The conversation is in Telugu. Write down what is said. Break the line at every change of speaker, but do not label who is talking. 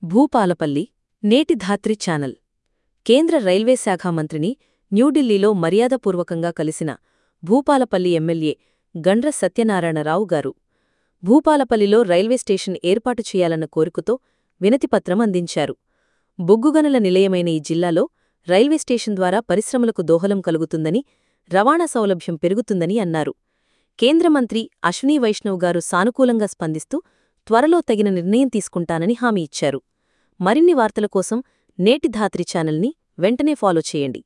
భూపాలపల్లి నేటి ధాత్రి ఛానల్ కేంద్ర రైల్వే శాఖ మంత్రిని న్యూఢిల్లీలో మర్యాదపూర్వకంగా కలిసిన భూపాలపల్లి ఎమ్మెల్యే గండ్ర సత్యనారాయణరావు గారు భూపాలపల్లిలో రైల్వే స్టేషన్ ఏర్పాటు చేయాలన్న కోరికతో వినతిపత్రం అందించారు. బొగ్గుగనుల నిలయమైన ఈ జిల్లాలో రైల్వే స్టేషన్ ద్వారా పరిశ్రమలకు దోహదం కలుగుతుందని, రవాణా సౌలభ్యం పెరుగుతుందని అన్నారు. కేంద్ర మంత్రి అశ్వినీ వైష్ణవ్ గారు సానుకూలంగా స్పందిస్తూ త్వరలో తగిన నిర్ణయం తీసుకుంటానని హామీ ఇచ్చారు. మరిన్ని వార్తల కోసం నేటి ధాత్రి ఛానల్ని వెంటనే ఫాలో చేయండి.